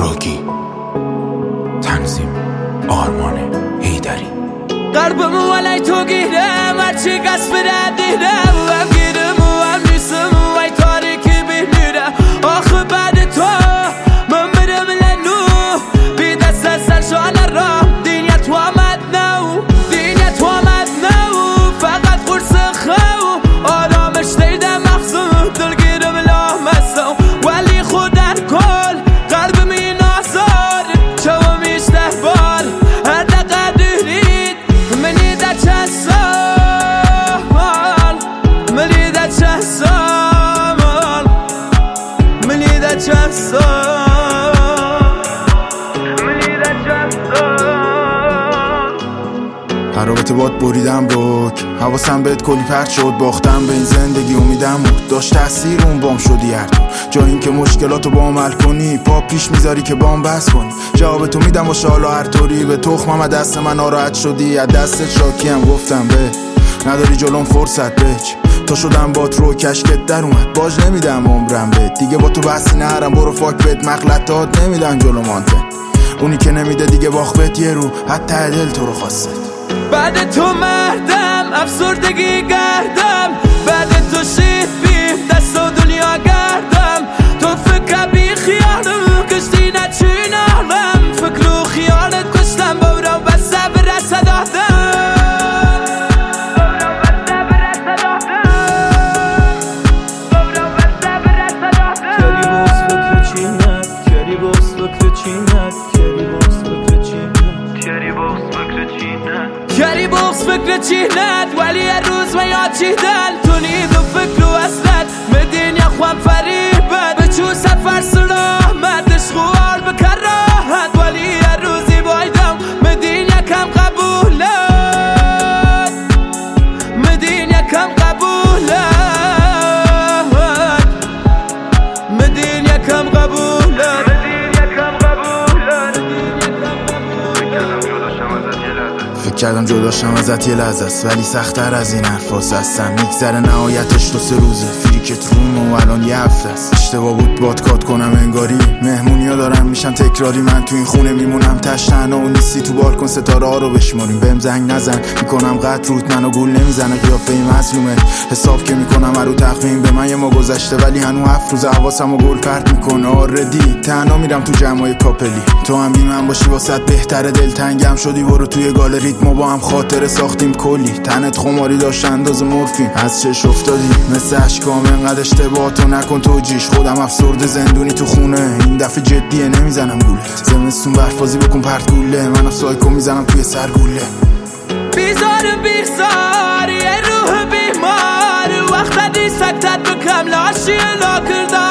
راگی، تنظیم آرمان حیدری. قلبم ولی تو گیرم هرچی قصد دیرم و هم گیرم و هم نیستم و ای تاریکی بیمیرم. آخه بعد تو من برم لنو بی دست از سرشان را دینیا تو آمد نو، دینیا تو آمد نو، فقط قرص خو آرامش دیدم مخزون دلگیرم لامستم ولی خود در کل قلبم این آزار چو میشته بار هر دقیقه دورید منی در چند سال، منی در چند سال، منی در چند سال، منی در چند سال. رابطه باد بریدم روک، حواسم بهت کلی پرت شد، باختم به این زندگی امیدم بود داشت تاثیر اون بام شدی هر تو جا این که مشکلاتو با عمل کنی پا پیش میذاری که بام بس کنی. جواب تو میدم و شالا هر طوری به تخمم دست من ناراحت شدی از دست شاکیم گفتم به نداری جلوم فرصت بچ تا شدم با رو کشکت در اومد باج نمیدم عمرم بهت دیگه با تو بحثی نرم برو فاک بهت مغلطات نمیدن جلو مانتن اونی که نمیده دیگه باخت یه رو حتی دل تو رو خواست. بعد تو مردم افسردگی گردم بعد تو شیفیم دست و دنیا گردم تو فکر بی خیالم کشتی نچینم فکر و خیالت کشتم بورا بسته برسه دادم کری باز فکر چینت کری باز فکر چینت کری باز فکر چینت کری باز فکر چینت کری بغض فکر چینت ولی هر روز و یاد چیدن تو نید و فکر و اصلت مدین یا خوام فریبت بچو سفر سلامت اشغوال بکر راحت ولی هر روزی بایدم مدین یکم قبولت مدین یکم قبولت مدین یکم قبولت کردم جداشم ازت یه لحظه است ولی سخت‌تر از این حرفاست هستم میگذره نهایتش تو 3 روزه فریکت روم و الان یه هفته است اشتباه بود باد کات کنم انگاری مهمونیا دارن میشن تکراری من تو این خونه میمونم تش تنها و نیستی تو بالکن ستاره ها رو بشماریم بهم زنگ نزن میکنم قطع روت منو گول نمیزنه قیافه مظلومه حساب که میکنم رو تخمین به من یه ما گذشته ولی هنو 7 روز حواسمو گل پرت میکنه آردی تنها میرم تو جمعای کاپلی تو هم بی من باشی واسط بهتره دلتنگم شدی برو توی گالری ما با هم خاطره ساختیم کلی تنت خماری داشت انداز مورفین از چش افتادی مثل اشکام انقدر اشتباهاتو نکن توجیش خودم افسرده زندونی تو خونه این دفعه جدیه نمیزنم گولت زمستون برفازی بکن پرت گوله من سایکو میزنم توی سرگوله بیزارم بیزار یه روح بیمار وقت دی سکتت بکم لاشی لا کردم